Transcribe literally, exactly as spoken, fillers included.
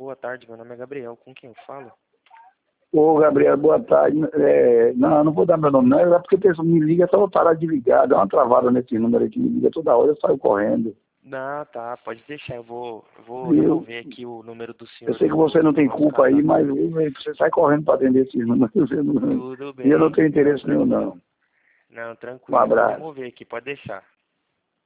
boa tarde, meu nome é Gabriel, com quem eu falo? Ô, Gabriel, boa tarde. É, não, não vou dar meu nome, não. É porque a pessoa me liga, só vou parar de ligar. Dá uma travada nesse número aí que me liga toda hora, eu saio correndo. Não, tá, pode deixar, eu vou, eu vou Eu, remover aqui o número do senhor. eu sei que do, você não do tem nosso culpa aí, cadastro. mas você sai correndo para atender esses números. Você não- Tudo E eu não bem, tenho não, interesse nenhum, tranquilo. não. Não, Um tranquilo, eu vou abraço. remover aqui, pode deixar.